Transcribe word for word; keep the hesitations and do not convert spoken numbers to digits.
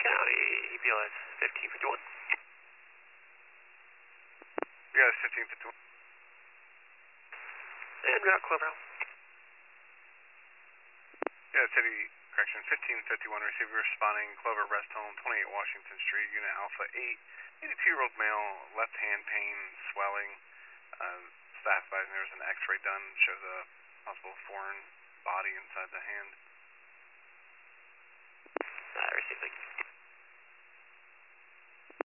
County, E P O S fifteen fifty-one. E P O S fifteen fifty-one. And route Clover Hill. Yeah, City, correction, fifteen fifty-one, receiver responding, Clover Rest Home, twenty-eight Washington Street, Unit Alpha eight, eighty-two-year-old male, left hand pain, swelling, uh, staff advising there was an x-ray done, shows a possible foreign body inside the hand. Uh, receiving.